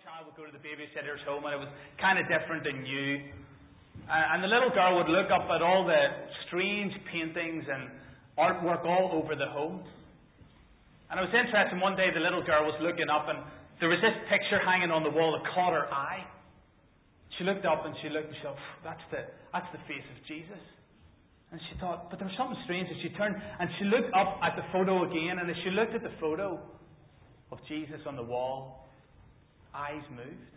child would go to the babysitter's home and it was kind of different and new. And the little girl would look up at all the strange paintings and artwork all over the home. And it was interesting, one day the little girl was looking up and there was this picture hanging on the wall that caught her eye. She looked up and she thought, that's the face of Jesus. And she thought, but there was something strange. And she turned and she looked up at the photo again, and as she looked at the photo of Jesus on the wall, eyes moved.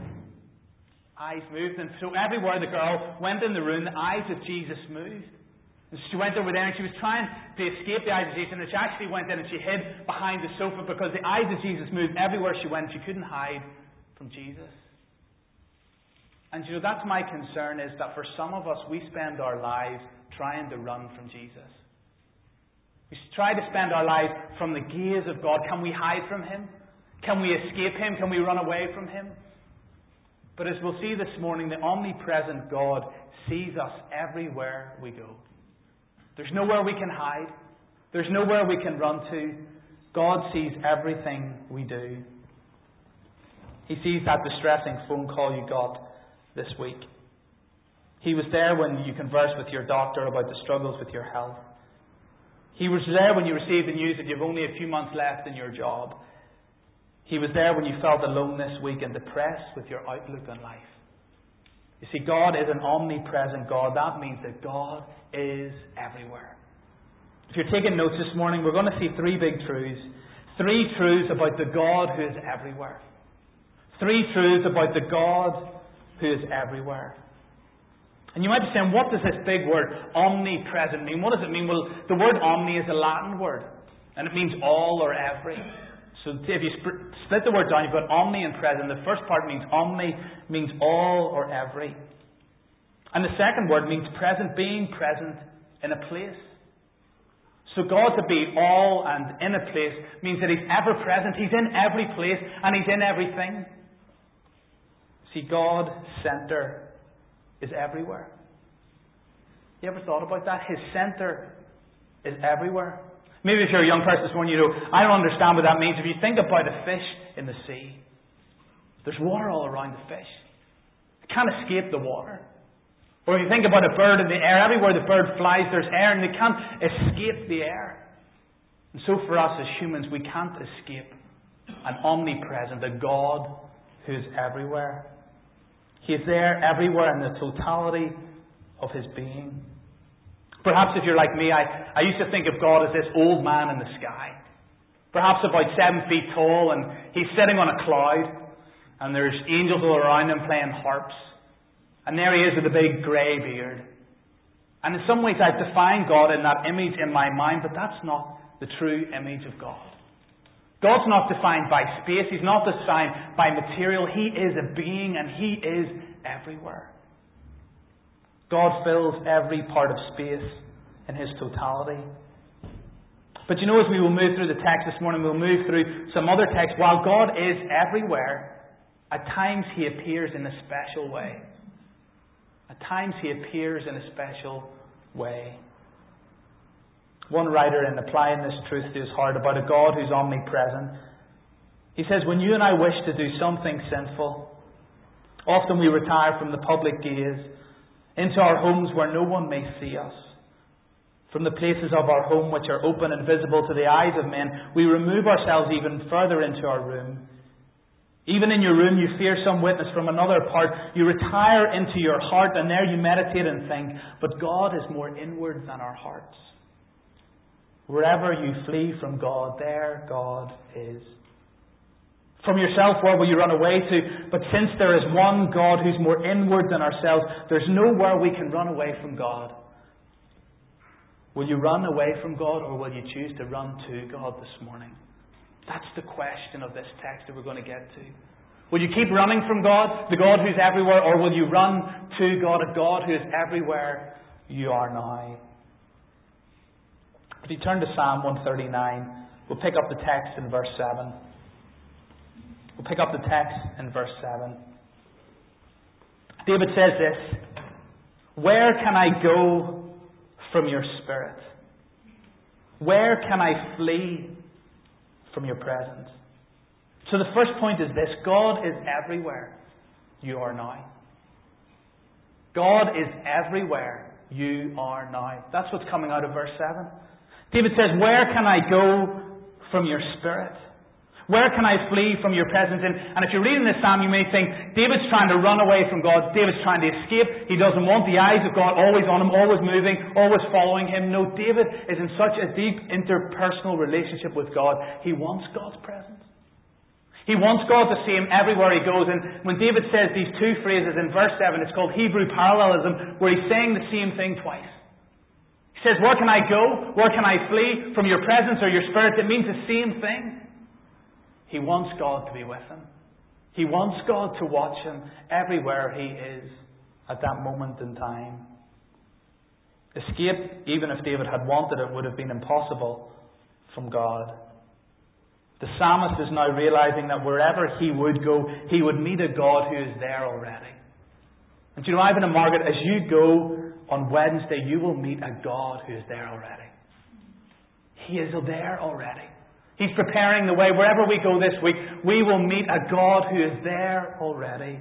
Eyes moved, and so everywhere the girl went in the room, the eyes of Jesus moved. And she went over there and she was trying to escape the eyes of Jesus, and she actually went in and she hid behind the sofa because the eyes of Jesus moved everywhere she went. She couldn't hide from Jesus. And that's my concern, is that for some of us, we spend our lives trying to run from Jesus. We try to spend our lives from the gaze of God. Can we hide from Him? Can we escape Him? Can we run away from Him? But as we'll see this morning, the omnipresent God sees us everywhere we go. There's nowhere we can hide. There's nowhere we can run to. God sees everything we do. He sees that distressing phone call you got this week. He was there when you conversed with your doctor about the struggles with your health. He was there when you received the news that you've only a few months left in your job. He was there when you felt alone this week and depressed with your outlook on life. You see, God is an omnipresent God. That means that God is everywhere. If you're taking notes this morning, we're going to see three big truths. Three truths about the God who is everywhere. Three truths about the God who is everywhere. And you might be saying, what does this big word omnipresent mean? What does it mean? Well, the word omni is a Latin word, and it means all or every. So if you split the word down, you've got omni and present. The first part means omni, means all or every. And the second word means present, being present in a place. So God to be all and in a place means that He's ever present. He's in every place and He's in everything. See, God's centre is everywhere. You ever thought about that? His centre is everywhere. Maybe if you're a young person this morning, I don't understand what that means. If you think about a fish in the sea, there's water all around the fish. It can't escape the water. Or if you think about a bird in the air, everywhere the bird flies, there's air, and they can't escape the air. And so for us as humans, we can't escape an omnipresent, a God who is everywhere. He is there everywhere in the totality of His being. Perhaps if you're like me, I used to think of God as this old man in the sky. Perhaps about 7 feet tall, and He's sitting on a cloud, and there's angels all around Him playing harps. And there He is with a big grey beard. And in some ways I've defined God in that image in my mind, but that's not the true image of God. God's not defined by space. He's not defined by material. He is a being, and He is everywhere. God fills every part of space in His totality. But as we will move through the text this morning, we'll move through some other texts. While God is everywhere, at times He appears in a special way. At times He appears in a special way. One writer, in applying this truth to his heart about a God who's omnipresent, he says, when you and I wish to do something sinful, often we retire from the public gaze into our homes where no one may see us. From the places of our home which are open and visible to the eyes of men, we remove ourselves even further into our room. Even in your room you fear some witness from another part. You retire into your heart, and there you meditate and think. But God is more inward than our hearts. Wherever you flee from God, there God is. From yourself, where will you run away to? But since there is one God who's more inward than ourselves, there's nowhere we can run away from God. Will you run away from God, or will you choose to run to God this morning? That's the question of this text that we're going to get to. Will you keep running from God, the God who's everywhere, or will you run to God, a God who is everywhere you are now? If you turn to Psalm 139, we'll pick up the text in verse 7. We'll pick up the text in verse 7. David says this, "Where can I go from your spirit? Where can I flee from your presence?" So the first point is this: God is everywhere you are now. God is everywhere you are now. That's what's coming out of verse 7. David says, where can I go from your Spirit? Where can I flee from your presence? And if you're reading this psalm, you may think, David's trying to run away from God. David's trying to escape. He doesn't want the eyes of God always on him, always moving, always following him. No, David is in such a deep interpersonal relationship with God. He wants God's presence. He wants God to see him everywhere he goes. And when David says these two phrases in verse 7, it's called Hebrew parallelism, where he's saying the same thing twice. He says, where can I go? Where can I flee from your presence or your Spirit? It means the same thing. He wants God to be with him. He wants God to watch him everywhere he is at that moment in time. Escape, even if David had wanted it, would have been impossible from God. The psalmist is now realizing that wherever he would go, he would meet a God who is there already. And you know, Ivan and Margaret, as you go on Wednesday, you will meet a God who is there already. He is there already. He's preparing the way. Wherever we go this week, we will meet a God who is there already.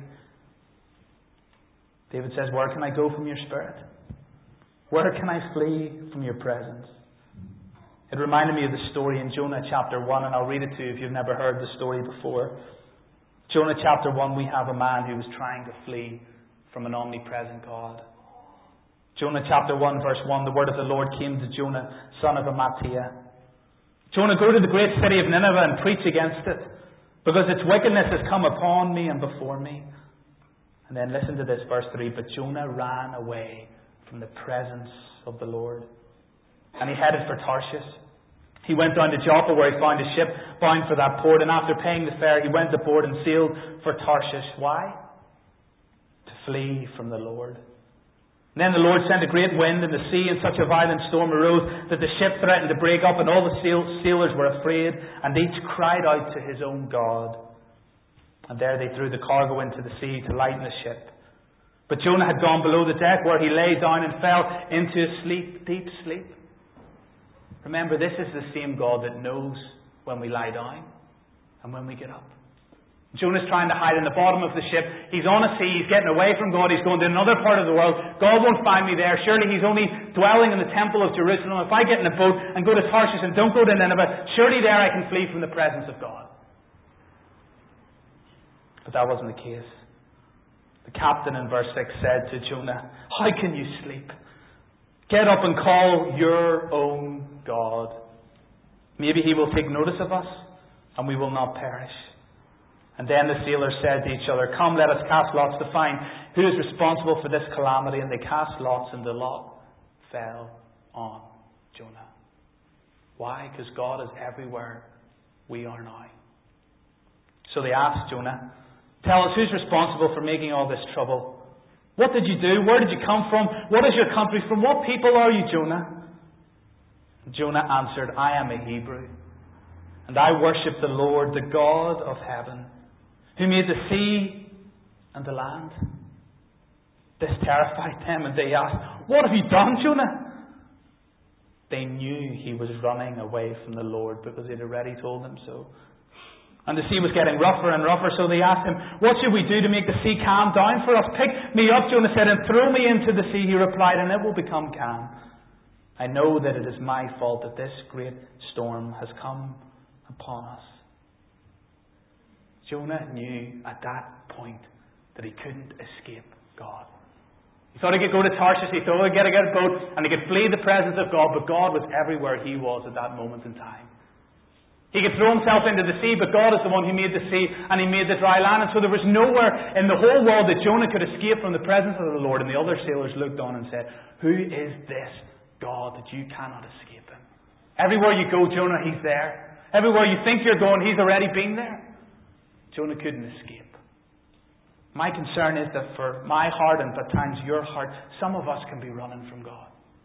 David says, where can I go from your Spirit? Where can I flee from your presence? It reminded me of the story in Jonah chapter 1, and I'll read it to you if you've never heard the story before. Jonah chapter 1, we have a man who was trying to flee from an omnipresent God. Jonah chapter 1, verse 1, the word of the Lord came to Jonah, son of Amittai. Jonah, go to the great city of Nineveh and preach against it, because its wickedness has come upon me and before me. And then listen to this, verse 3. But Jonah ran away from the presence of the Lord, and he headed for Tarshish. He went down to Joppa, where he found a ship bound for that port, and after paying the fare, he went aboard and sailed for Tarshish. Why? To flee from the Lord. And then the Lord sent a great wind in the sea, and such a violent storm arose that the ship threatened to break up, and all the sailors were afraid, and each cried out to his own God. And there they threw the cargo into the sea to lighten the ship. But Jonah had gone below the deck, where he lay down and fell into a deep sleep. Remember, this is the same God that knows when we lie down and when we get up. Jonah's trying to hide in the bottom of the ship. He's on a sea. He's getting away from God. He's going to another part of the world. God won't find me there. Surely he's only dwelling in the temple of Jerusalem. If I get in a boat and go to Tarshish and don't go to Nineveh, surely there I can flee from the presence of God. But that wasn't the case. The captain in verse 6 said to Jonah, how can you sleep? Get up and call your own God. Maybe he will take notice of us and we will not perish. And then the sailors said to each other, come, let us cast lots to find who is responsible for this calamity. And they cast lots, and the lot fell on Jonah. Why? Because God is everywhere we are now. So they asked Jonah, tell us, who's responsible for making all this trouble? What did you do? Where did you come from? What is your country from? What people are you, Jonah? Jonah answered, I am a Hebrew, and I worship the Lord, the God of heaven, who made the sea and the land. This terrified them, and they asked, what have you done, Jonah? They knew he was running away from the Lord, because he had already told them so. And the sea was getting rougher and rougher, so they asked him, what should we do to make the sea calm down for us? Pick me up, Jonah said, and throw me into the sea, he replied, and it will become calm. I know that it is my fault that this great storm has come upon us. Jonah knew at that point that he couldn't escape God. He thought he could go to Tarshish, he thought he could get a boat, and he could flee the presence of God, but God was everywhere he was at that moment in time. He could throw himself into the sea, but God is the one who made the sea, and he made the dry land, and so there was nowhere in the whole world that Jonah could escape from the presence of the Lord. And the other sailors looked on and said, who is this God that you cannot escape him? Everywhere you go, Jonah, he's there. Everywhere you think you're going, he's already been there. Jonah couldn't escape. My concern is that for my heart, and at times your heart, some of us can be running from God.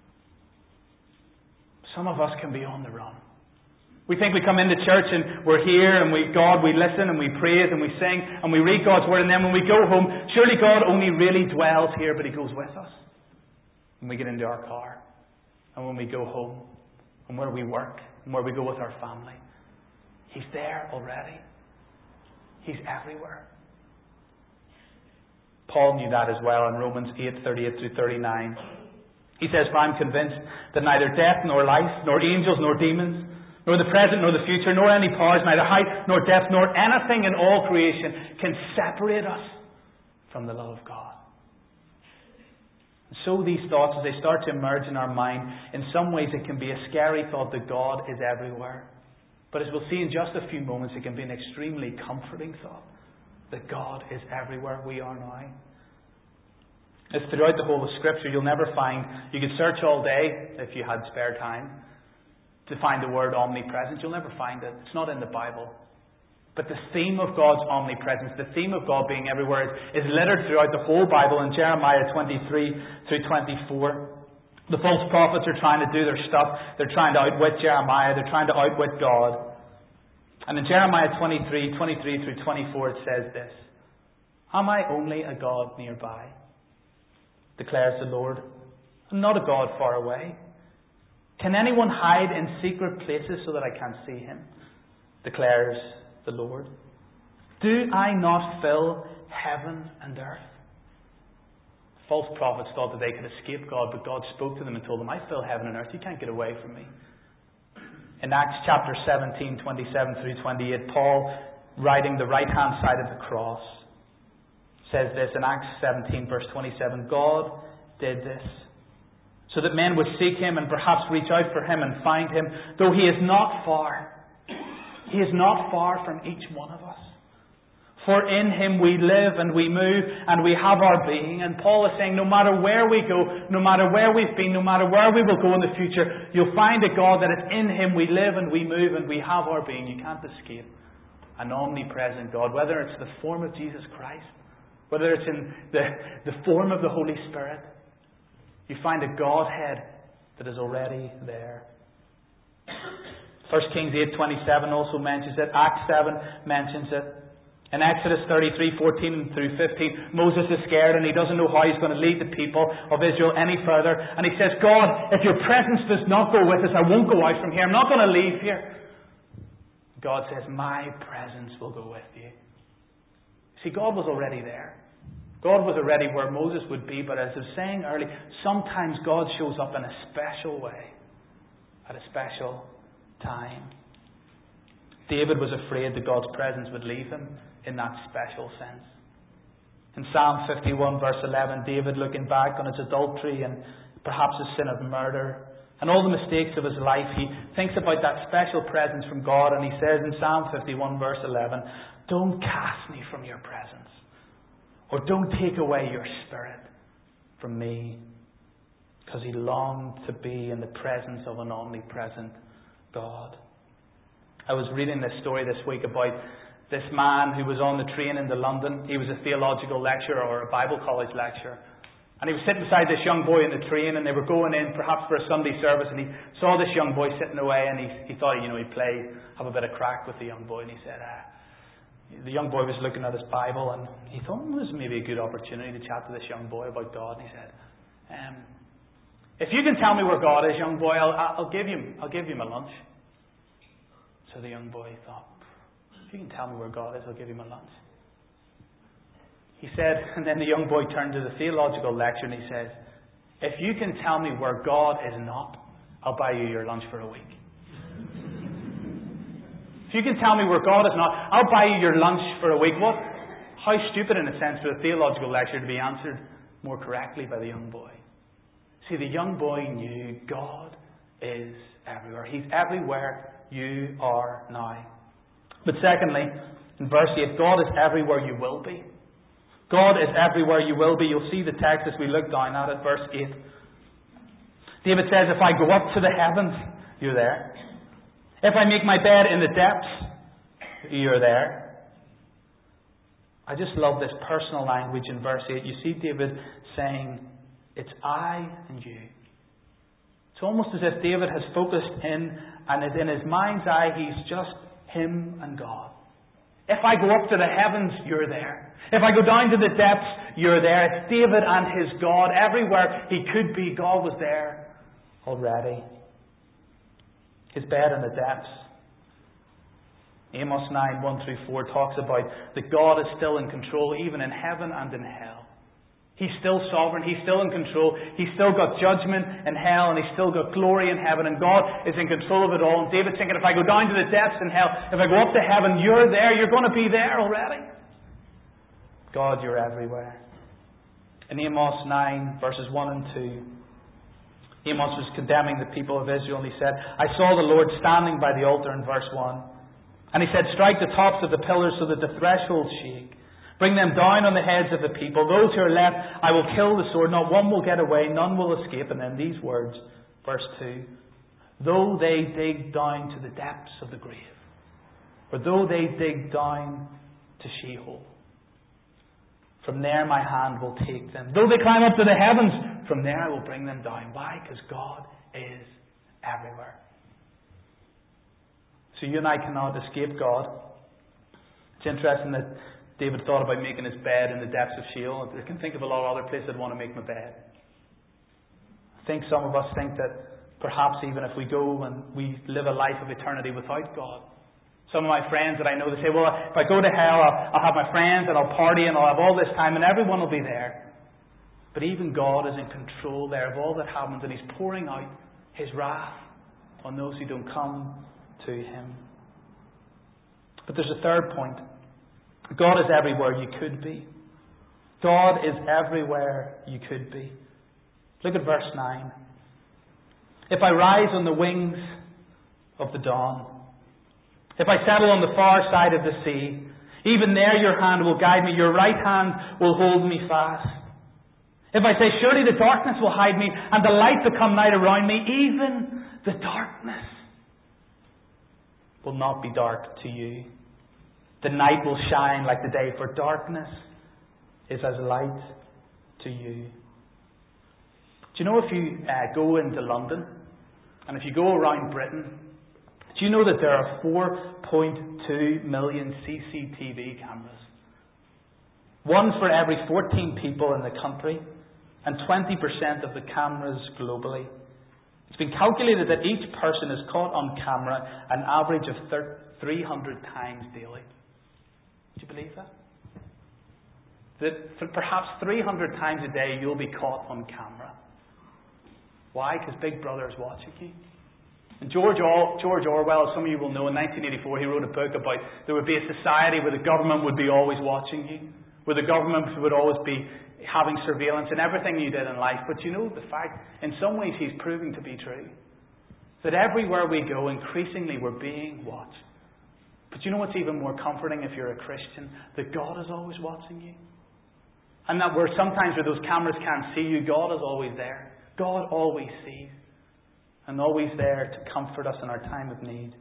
Some of us can be on the run. We think we come into church and we're here and we listen and we praise and we sing and we read God's Word, and then when we go home, surely God only really dwells here, but he goes with us. When we get into our car and when we go home and where we work and where we go with our family, he's there already. He's everywhere. Paul knew that as well in Romans 8:38 through 39. He says, "For I am convinced that neither death nor life, nor angels nor demons, nor the present nor the future, nor any powers, neither height nor depth, nor anything in all creation can separate us from the love of God." So these thoughts, as they start to emerge in our mind, in some ways it can be a scary thought that God is everywhere. But as we'll see in just a few moments, it can be an extremely comforting thought that God is everywhere we are now. It's throughout the whole of Scripture. You'll never find, you could search all day if you had spare time to find the word omnipresence. You'll never find it. It's not in the Bible. But the theme of God's omnipresence, the theme of God being everywhere, is littered throughout the whole Bible. In Jeremiah 23 through 24, the false prophets are trying to do their stuff. They're trying to outwit Jeremiah. They're trying to outwit God. And in Jeremiah 23 through 24, it says this: "Am I only a God nearby? Declares the Lord. I'm not a God far away. Can anyone hide in secret places so that I can't see him? Declares the Lord. Do I not fill heaven and earth?" False prophets thought that they could escape God, but God spoke to them and told them, "I fill heaven and earth. You can't get away from me." In Acts chapter 17, 27 through 28, Paul, writing the right-hand side of the cross, says this in Acts 17, verse 27, "God did this so that men would seek Him and perhaps reach out for Him and find Him, though He is not far. He is not far from each one of us. For in Him we live and we move and we have our being." And Paul is saying, no matter where we go, no matter where we've been, no matter where we will go in the future, you'll find a God that it's in Him we live and we move and we have our being. You can't escape an omnipresent God, whether it's the form of Jesus Christ, whether it's in the form of the Holy Spirit. You find a Godhead that is already there. 1 Kings 8:27 also mentions it. Acts 7 mentions it. In Exodus 33, 14 through 15, Moses is scared and he doesn't know how he's going to lead the people of Israel any further. And he says, "God, if your presence does not go with us, I won't go out from here. I'm not going to leave here." God says, "My presence will go with you." See, God was already there. God was already where Moses would be, but as I was saying earlier, sometimes God shows up in a special way, at a special time. David was afraid that God's presence would leave him in that special sense. In Psalm 51 verse 11, David, looking back on his adultery and perhaps his sin of murder and all the mistakes of his life, he thinks about that special presence from God, and he says in Psalm 51 verse 11, "Don't cast me from your presence, or don't take away your spirit from me," because he longed to be in the presence of an omnipresent God. I was reading this story this week about this man who was on the train into London. He was a theological lecturer or a Bible college lecturer. And he was sitting beside this young boy in the train, and they were going in perhaps for a Sunday service, and he saw this young boy sitting away, and he thought, he'd play, have a bit of crack with the young boy. And he said, the young boy was looking at his Bible, and he thought, this is maybe a good opportunity to chat to this young boy about God. And he said, "If you can tell me where God is, young boy, I'll give you my lunch." So the young boy thought, "If you can tell me where God is, I'll give you my lunch." He said, and then the young boy turned to the theological lecturer and he said, "If you can tell me where God is not, I'll buy you your lunch for a week." If you can tell me where God is not, I'll buy you your lunch for a week. What? How stupid, in a sense, for a theological lecturer to be answered more correctly by the young boy. See, the young boy knew God is everywhere. He's everywhere you are now. But secondly, in verse 8, God is everywhere you will be. God is everywhere you will be. You'll see the text as we look down at it, verse 8. David says, "If I go up to the heavens, you're there. If I make my bed in the depths, you're there." I just love this personal language in verse 8. You see David saying, it's I and you. It's almost as if David has focused in, and is in his mind's eye, he's just him and God. If I go up to the heavens, you're there. If I go down to the depths, you're there. It's David and his God. Everywhere he could be, God was there already. His bed in the depths. Amos 9, 1 through 4 talks about that God is still in control even in heaven and in hell. He's still sovereign. He's still in control. He's still got judgment in hell, and He's still got glory in heaven. And God is in control of it all. And David's thinking, if I go down to the depths in hell, if I go up to heaven, you're there. You're going to be there already. God, you're everywhere. In Amos 9, verses 1 and 2, Amos was condemning the people of Israel, and he said, I saw the Lord standing by the altar in verse 1. And he said, strike the tops of the pillars so that the thresholds shake. Bring them down on the heads of the people. Those who are left, I will kill the sword. Not one will get away. None will escape. And then these words, verse 2. Though they dig down to the depths of the grave, or though they dig down to Sheol, from there my hand will take them. Though they climb up to the heavens, from there I will bring them down. Why? Because God is everywhere. So you and I cannot escape God. It's interesting that David thought about making his bed in the depths of Sheol. I can think of a lot of other places I'd want to make my bed. I think some of us think that perhaps even if we go and we live a life of eternity without God. Some of my friends that I know, they say, well, if I go to hell, I'll have my friends and I'll party and I'll have all this time and everyone will be there. But even God is in control there of all that happens, and He's pouring out His wrath on those who don't come to Him. But there's a third point. God is everywhere you could be. God is everywhere you could be. Look at verse 9. If I rise on the wings of the dawn, if I settle on the far side of the sea, even there your hand will guide me, your right hand will hold me fast. If I say, surely the darkness will hide me, and the light become night around me, even the darkness will not be dark to you. The night will shine like the day, for darkness is as light to you. Do you know if you go into London, and if you go around Britain, do you know that there are 4.2 million CCTV cameras? One for every 14 people in the country, and 20% of the cameras globally. It's been calculated that each person is caught on camera an average of 300 times daily. Do you believe that? That perhaps 300 times a day you'll be caught on camera. Why? Because Big Brother is watching you. And George Orwell, as some of you will know, in 1984 he wrote a book about there would be a society where the government would be always watching you, where the government would always be having surveillance in everything you did in life. But you know the fact, in some ways he's proving to be true. That everywhere we go, increasingly we're being watched. But you know what's even more comforting if you're a Christian? That God is always watching you. And that sometimes where those cameras can't see you, God is always there. God always sees. And always there to comfort us in our time of need.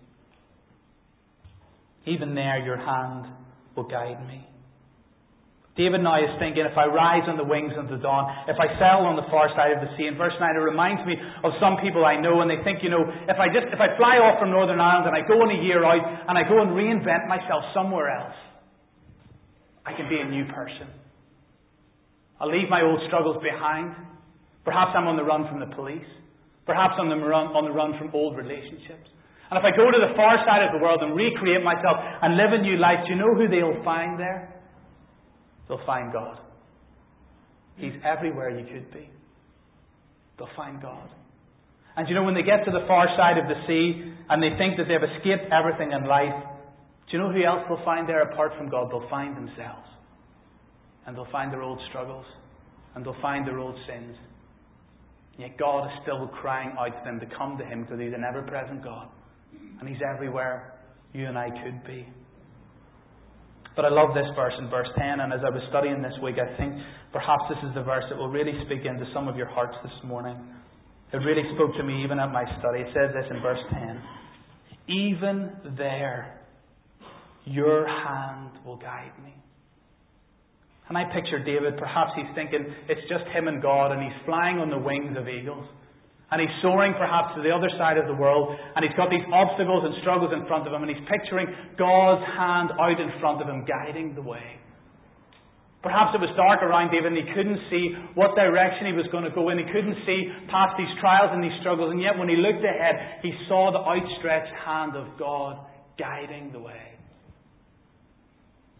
Even there your hand will guide me. David now is thinking, if I rise on the wings of the dawn, if I sail on the far side of the sea. In verse 9 it reminds me of some people I know, and they think, if I fly off from Northern Ireland and I go on a year out and I go and reinvent myself somewhere else, I can be a new person. I'll leave my old struggles behind. Perhaps I'm on the run from the police. Perhaps I'm on the run from old relationships. And if I go to the far side of the world and recreate myself and live a new life, do you know who they'll find there? They'll find God. He's everywhere you could be. They'll find God. And when they get to the far side of the sea and they think that they've escaped everything in life, do you know who else they'll find there apart from God? They'll find themselves. And they'll find their old struggles. And they'll find their old sins. Yet God is still crying out to them to come to Him, because He's an ever-present God. And He's everywhere you and I could be. But I love this verse in verse 10, and as I was studying this week, I think perhaps this is the verse that will really speak into some of your hearts this morning. It really spoke to me even at my study. It says this in verse 10. Even there, your hand will guide me. And I picture David, perhaps he's thinking it's just him and God, and he's flying on the wings of eagles. And he's soaring perhaps to the other side of the world, and he's got these obstacles and struggles in front of him, and he's picturing God's hand out in front of him, guiding the way. Perhaps it was dark around David, and he couldn't see what direction he was going to go in. He couldn't see past these trials and these struggles, and yet when he looked ahead, he saw the outstretched hand of God guiding the way.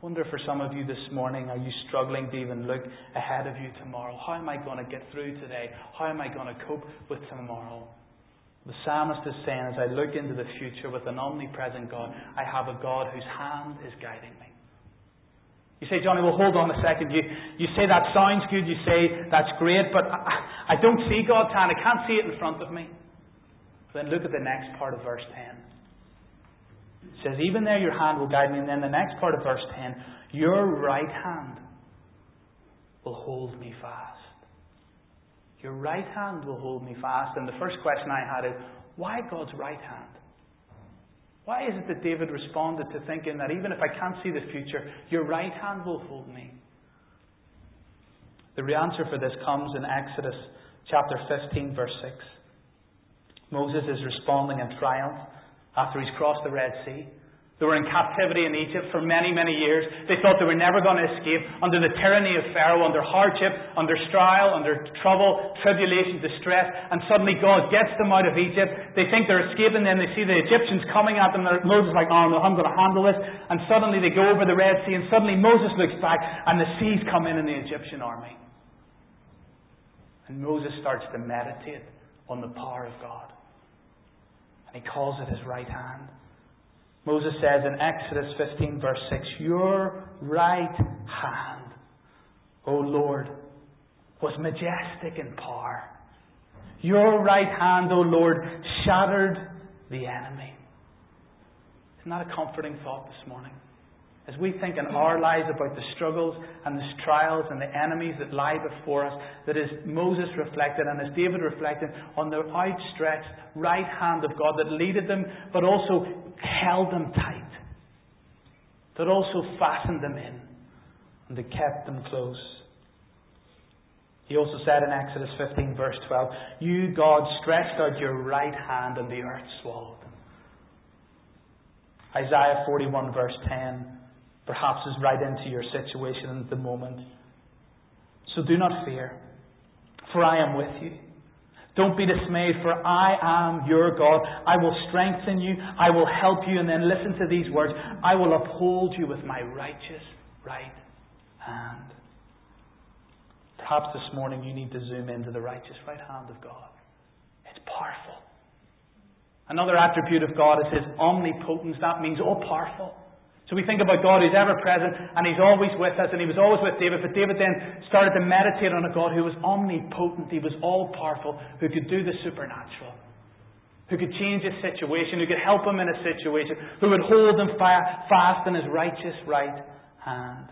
I wonder for some of you this morning, are you struggling to even look ahead of you tomorrow? How am I going to get through today? How am I going to cope with tomorrow? The psalmist is saying, as I look into the future with an omnipresent God, I have a God whose hand is guiding me. You say, Johnny, well, hold on a second. You say that sounds good. You say that's great, but I don't see God's hand. I can't see it in front of me. Then look at the next part of verse 10. It says, even there your hand will guide me. And then the next part of verse 10, your right hand will hold me fast. Your right hand will hold me fast. And the first question I had is, why God's right hand? Why is it that David responded to thinking that even if I can't see the future, your right hand will hold me? The answer for this comes in Exodus chapter 15, verse 6. Moses is responding in triumph after he's crossed the Red Sea. They were in captivity in Egypt for many, many years. They thought they were never going to escape under the tyranny of Pharaoh, under hardship, under trial, under trouble, tribulation, distress. And suddenly God gets them out of Egypt. They think they're escaping, then they see the Egyptians coming at them. Moses is like, oh no, I'm going to handle this. And suddenly they go over the Red Sea, and suddenly Moses looks back and the seas come in the Egyptian army. And Moses starts to meditate on the power of God. And he calls it his right hand. Moses says in Exodus 15 verse 6, your right hand, O Lord, was majestic in power. Your right hand, O Lord, shattered the enemy. Isn't that a comforting thought this morning? As we think in our lives about the struggles and the trials and the enemies that lie before us, that as Moses reflected and as David reflected on the outstretched right hand of God that leaded them, but also held them tight, that also fastened them in, and that kept them close. He also said in Exodus 15 verse 12, you, God, stretched out your right hand and the earth swallowed them. Isaiah 41 verse 10 perhaps is right into your situation at the moment. So do not fear, for I am with you. Don't be dismayed, for I am your God. I will strengthen you. I will help you. And then listen to these words. I will uphold you with my righteous right hand. Perhaps this morning you need to zoom into the righteous right hand of God. It's powerful. Another attribute of God is his omnipotence. That means all powerful. So we think about God who's ever present and he's always with us, and he was always with David, but David then started to meditate on a God who was omnipotent, he was all powerful, who could do the supernatural, who could change his situation, who could help him in a situation, who would hold him fast in his righteous right hand.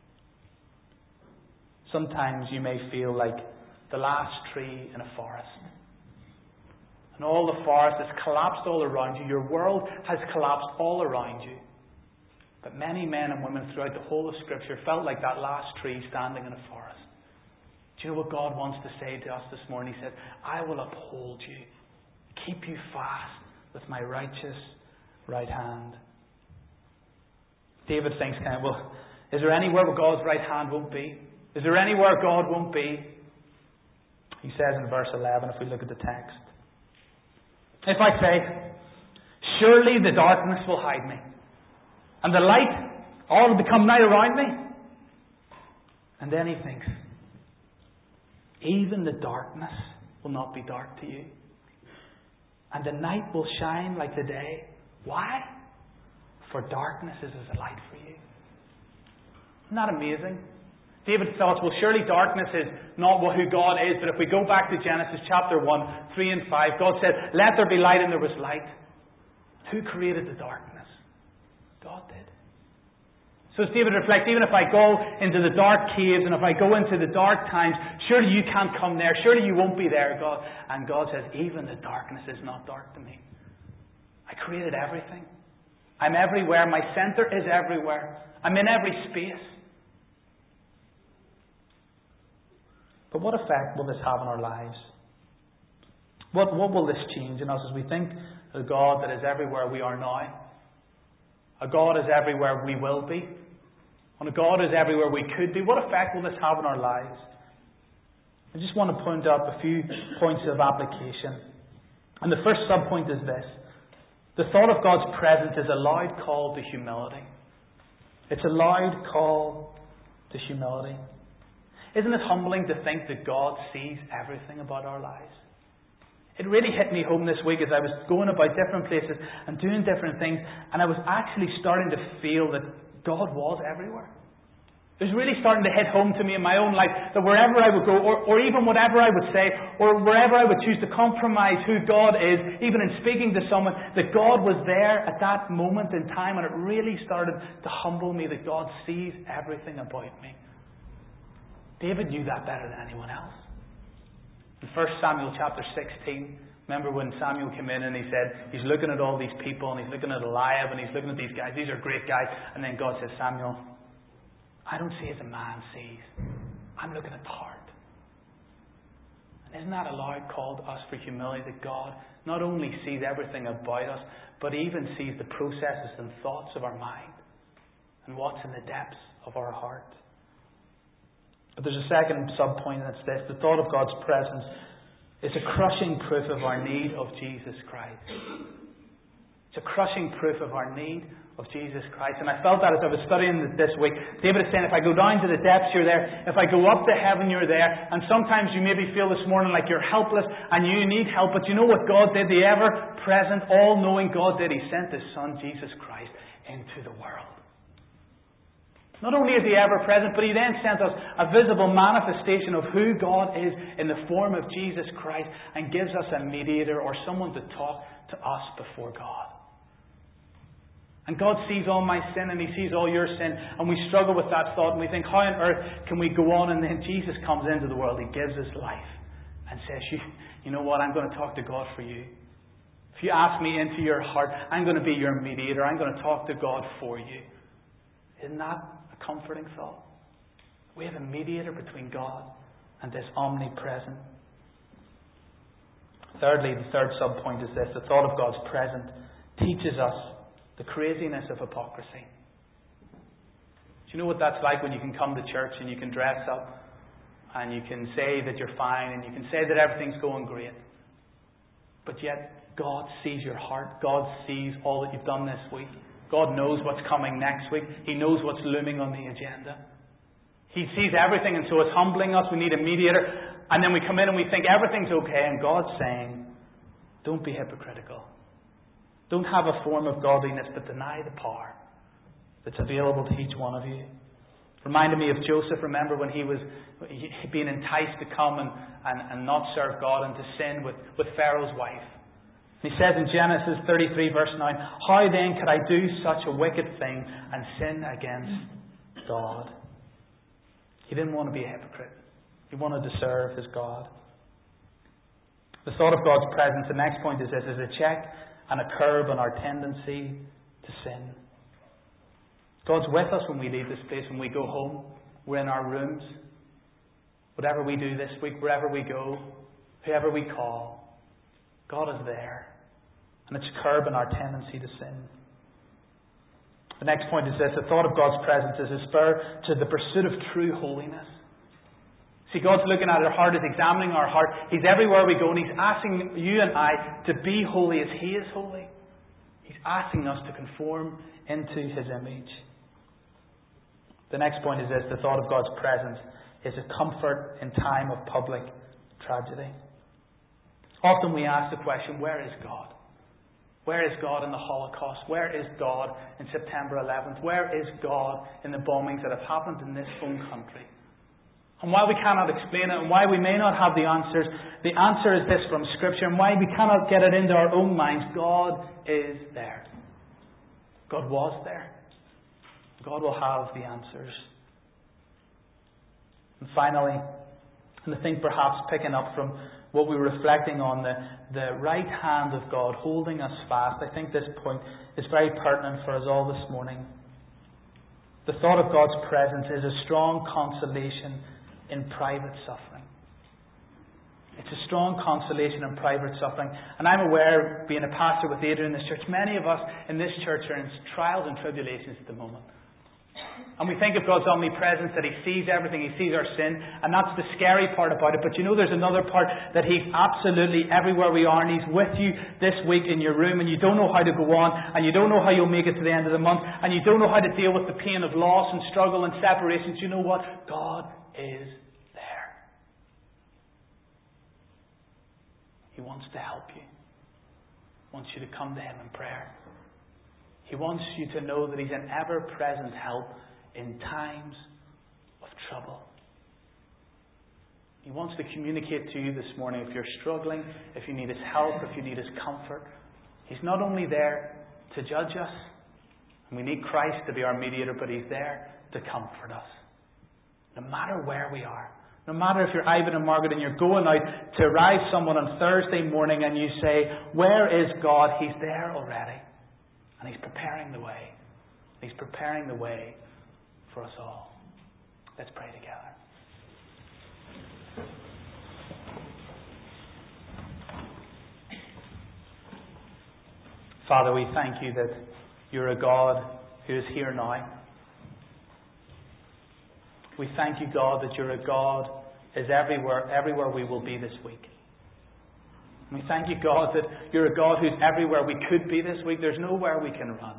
Sometimes you may feel like the last tree in a forest. And all the forest has collapsed all around you. Your world has collapsed all around you. But many men and women throughout the whole of Scripture felt like that last tree standing in a forest. Do you know what God wants to say to us this morning? He said, I will uphold you, keep you fast with my righteous right hand. David thinks well, is there anywhere where God's right hand won't be? Is there anywhere God won't be? He says in verse 11, if we look at the text, if I say, surely the darkness will hide me, and the light all will become night around me. And then he thinks, even the darkness will not be dark to you. And the night will shine like the day. Why? For darkness is as a light for you. Isn't that amazing? David thought, well, surely darkness is not who God is. But if we go back to Genesis chapter 1, 3 and 5, God said, let there be light, and there was light. Who created the darkness? God did. So as David reflects, even if I go into the dark caves and if I go into the dark times, surely you can't come there. Surely you won't be there, God. And God says, even the darkness is not dark to me. I created everything. I'm everywhere. My center is everywhere. I'm in every space. But what effect will this have on our lives? What will this change in us as we think of a God that is everywhere we are now? A God is everywhere we will be. And a God is everywhere we could be. What effect will this have on our lives? I just want to point out a few points of application. And the first sub-point is this. The thought of God's presence is a loud call to humility. It's a loud call to humility. Isn't it humbling to think that God sees everything about our lives? It really hit me home this week as I was going about different places and doing different things, and I was actually starting to feel that God was everywhere. It was really starting to hit home to me in my own life that wherever I would go, or even whatever I would say, or wherever I would choose to compromise who God is, even in speaking to someone, that God was there at that moment in time, and it really started to humble me that God sees everything about me. David knew that better than anyone else. In 1 Samuel chapter 16, remember when Samuel came in and he said, he's looking at all these people and he's looking at Eliab and he's looking at these guys. These are great guys. And then God says, Samuel, I don't see as a man sees. I'm looking at the heart. And isn't that a loud call to us for humility, that God not only sees everything about us, but even sees the processes and thoughts of our mind and what's in the depths of our heart. But there's a second sub-point, and it's this. The thought of God's presence is a crushing proof of our need of Jesus Christ. It's a crushing proof of our need of Jesus Christ. And I felt that as I was studying this week. David is saying, if I go down to the depths, you're there. If I go up to heaven, you're there. And sometimes you maybe feel this morning like you're helpless and you need help. But you know what God did? The ever-present, all-knowing God did. He sent His Son, Jesus Christ, into the world. Not only is He ever-present, but He then sent us a visible manifestation of who God is in the form of Jesus Christ and gives us a mediator or someone to talk to us before God. And God sees all my sin and He sees all your sin, and we struggle with that thought and we think, how on earth can we go on? And then Jesus comes into the world. He gives His life and says, you know what, I'm going to talk to God for you. If you ask me into your heart, I'm going to be your mediator. I'm going to talk to God for you. Isn't that a comforting thought? We have a mediator between God and this omnipresent. Thirdly, the third sub-point is this. The thought of God's presence teaches us the craziness of hypocrisy. Do you know what that's like when you can come to church and you can dress up and you can say that you're fine and you can say that everything's going great, but yet God sees your heart. God sees all that you've done this week. God knows what's coming next week. He knows what's looming on the agenda. He sees everything, and so it's humbling us. We need a mediator. And then we come in and we think everything's okay, and God's saying, don't be hypocritical. Don't have a form of godliness, but deny the power that's available to each one of you. Reminded me of Joseph. Remember when he was being enticed to come and not serve God and to sin with Pharaoh's wife. He says in Genesis 33 verse 9, how then could I do such a wicked thing and sin against God? He didn't want to be a hypocrite. He wanted to serve his God. The thought of God's presence, the next point is this, is a check and a curb on our tendency to sin. God's with us when we leave this place, when we go home. We're in our rooms. Whatever we do this week, wherever we go, whoever we call, God is there. And it's a curb on our tendency to sin. The next point is this. The thought of God's presence is a spur to the pursuit of true holiness. See, God's looking at our heart, He's examining our heart. He's everywhere we go, and He's asking you and I to be holy as He is holy. He's asking us to conform into His image. The next point is this. The thought of God's presence is a comfort in time of public tragedy. Often we ask the question, where is God? Where is God in the Holocaust? Where is God in September 11th? Where is God in the bombings that have happened in this own country? And why we cannot explain it, and why we may not have the answer is this from Scripture, and why we cannot get it into our own minds. God is there. God was there. God will have the answers. And finally, and I think perhaps picking up from what we were reflecting on, the right hand of God holding us fast, I think this point is very pertinent for us all this morning. The thought of God's presence is a strong consolation in private suffering. It's a strong consolation in private suffering. And I'm aware, being a pastor with Adrian in this church, many of us in this church are in trials and tribulations at the moment. And we think of God's omnipresence, that He sees everything, He sees our sin, and that's the scary part about it. But there's another part, that He's absolutely everywhere we are, and He's with you this week in your room, and you don't know how to go on, and you don't know how you'll make it to the end of the month, and you don't know how to deal with the pain of loss and struggle and separation. Do you know what? God is there. He wants to help you. He wants you to come to Him in prayer. He wants you to know that He's an ever-present help in times of trouble. He wants to communicate to you this morning if you're struggling, if you need His help, if you need His comfort. He's not only there to judge us, and we need Christ to be our mediator, but He's there to comfort us. No matter where we are. No matter if you're Ivan and Margaret and you're going out to arrive someone on Thursday morning and you say, "Where is God?" He's there already. And He's preparing the way. He's preparing the way for us all. Let's pray together. Father, we thank You that You're a God who is here now. We thank You, God, that You're a God who is everywhere we will be this week. We thank You, God, that You're a God who's everywhere we could be this week. There's nowhere we can run.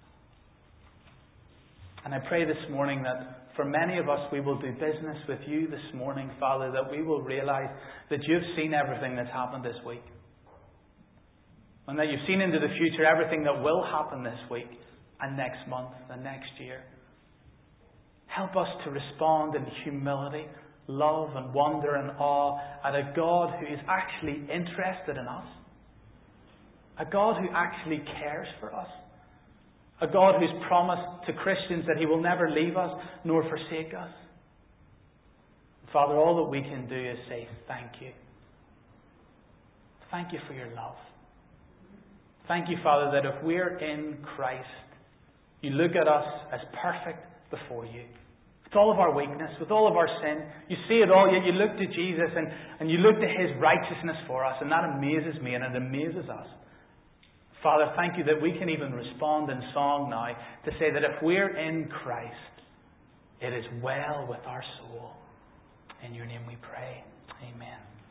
And I pray this morning that for many of us, we will do business with You this morning, Father, that we will realize that You've seen everything that's happened this week. And that You've seen into the future everything that will happen this week and next month and next year. Help us to respond in humility, love and wonder and awe at a God who is actually interested in us. A God who actually cares for us. A God who's promised to Christians that He will never leave us nor forsake us. Father, all that we can do is say thank You. Thank You for Your love. Thank You, Father, that if we're in Christ, You look at us as perfect before You. With all of our weakness, with all of our sin, You see it all, yet You look to Jesus and You look to His righteousness for us, and that amazes me and it amazes us. Father, thank You that we can even respond in song now to say that if we're in Christ, it is well with our soul. In Your name we pray. Amen.